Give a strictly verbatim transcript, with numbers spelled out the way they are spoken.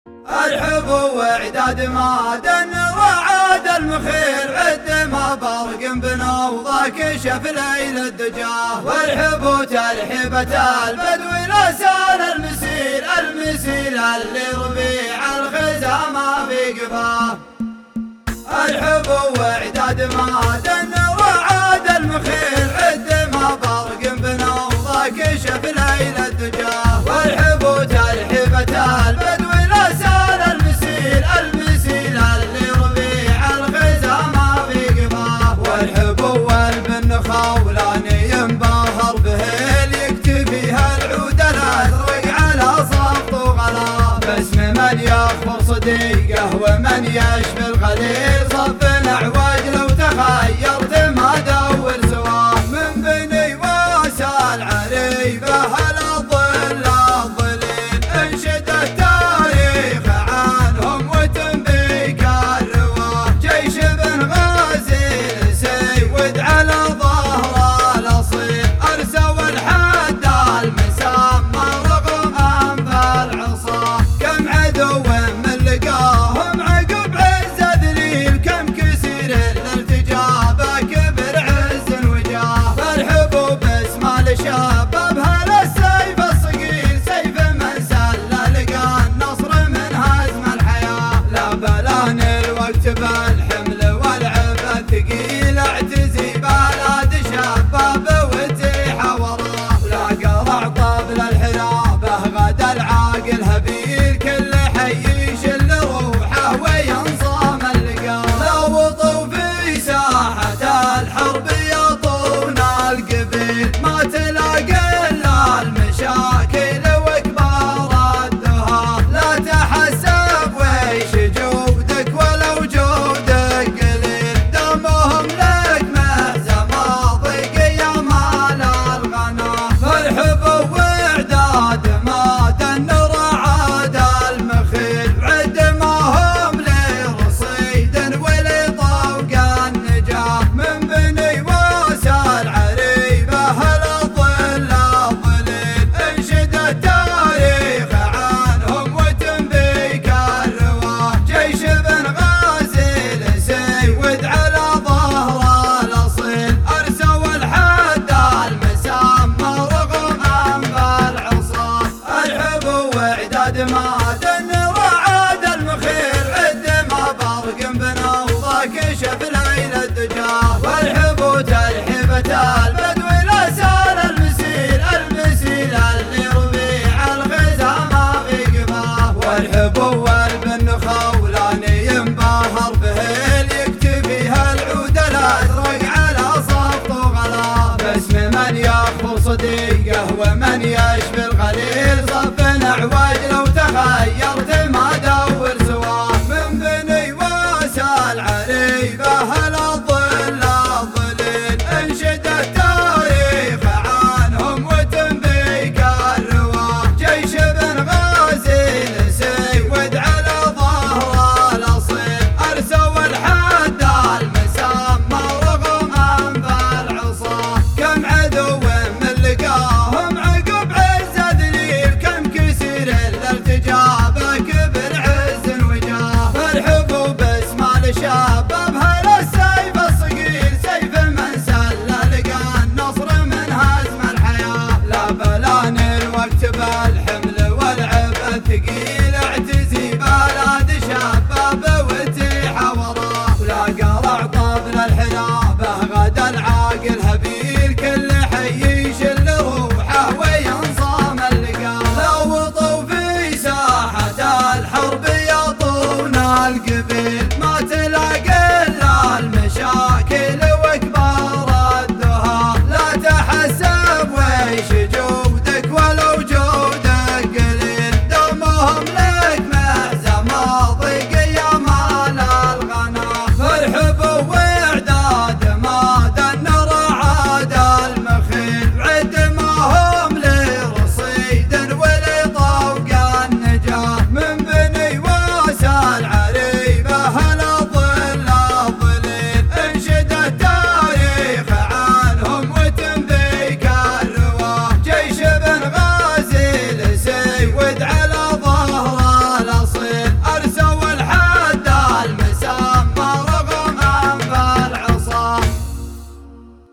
الحب وعداد مادن وعاد المخيل عد ما برق بنوضه كشف ليل الدجاه. والحب ترحيبة البدو لسان المسيل المسيل اللي ربيع الخزامة في قفاه. الحب وعداد مادن وعاد المخيل عد ما برق بنوضه كشف ليل الدجاه. والحب ترحيبة البدو لسان المسيل المسيل اللي ربيع الخزامة في قفاه. والحب والبن خولاني ينبهر به يكتفيها العود الازرق على صفط وغلا. باسم من يخبر صديقه ومن يشفي الغليل صف الاعواج لو تخيرت ما دور سواه. من بني واسال عريبه هلا ظل الظليل انشد التاريخ عنهم وتنبيك الرواه. جيش بن غازي سيود على ظهر الاصيل ارسوا الحد المسمى رغم انف العصا. كم عدو من لقاهم عقب عز ذليل كم كسير الالتجابه كبر عز وجاه. فالحب باسم الشباب هلا السيف الصقيل سيف من سل لقى النصر من هزم الحياه. لا بلان الوقت بالحمل والعبء الثقيل اعتزي بلاد شباب وتيح وراه. لا قرع طبل الحرابه غدا العاقل هبيل كل حي يشل روحه وينصام اللقاه. لو وطوا في ساحه الحرب يطون القبيل ما تلاقي الا المشاكل وكبار الدهاه. لا تحسب ويش جودك ولو جودك قليل دمهم لك مهزم ضيق يا مال الغنى. فالحب وعداد ما دن رعاد المخيل عد ما هم لرصيد ولطوق النجاه. من بني واسال عريبه هلا ظل الظليل انشد التاريخ عنهم وتنبيك الرواه. جيش بن غازي سيود على ظهر الاصيل ارسوا الحد المسمى رغم انف العصا. الحب وعداد مادن وعاد المخيل عد ما برق بنوضه كشف ليل الدجاه. والحب ترحيبة البدو لسان المسيل المسيل اللي ربيع الخزامة في قفاه. والحب والبن خولاني ينبهر به يكتفيها العود الازرق على صفط وغلا. باسم من يخبر صديقه ومن يشفي الغليل صف اعواج لو تخيرت ما دور سواه. من بني واسال عريبه هلا ظل الظليل انشد التاريخ عنهم وتنبيك الرواه. جيش بن غازي سيود على ظهر الأصيل